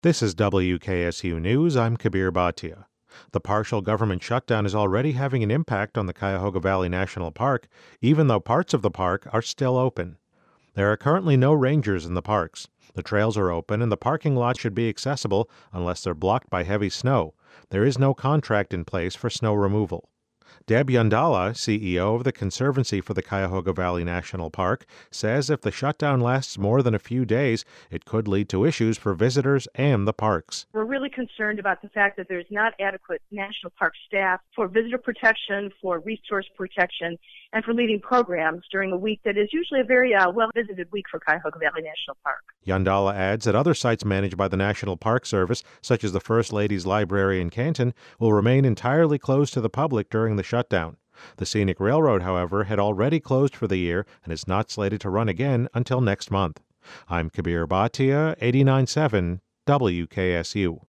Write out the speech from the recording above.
This is WKSU News. I'm Kabir Bhatia. The partial government shutdown is already having an impact on the Cuyahoga Valley National Park, even though parts of the park are still open. There are currently no rangers in the parks. The trails are open and the parking lot should be accessible unless they're blocked by heavy snow. There is no contract in place for snow removal. Deb Yandala, CEO of the Conservancy for the Cuyahoga Valley National Park, says if the shutdown lasts more than a few days, it could lead to issues for visitors and the parks. We're really concerned about the fact that there's not adequate national park staff for visitor protection, for resource protection, and for leading programs during a week that is usually a very well-visited week for Cuyahoga Valley National Park. Yandala adds that other sites managed by the National Park Service, such as the First Lady's Library in Canton, will remain entirely closed to the public during the shutdown. The Scenic Railroad, however, had already closed for the year and is not slated to run again until next month. I'm Kabir Bhatia, 89.7 WKSU.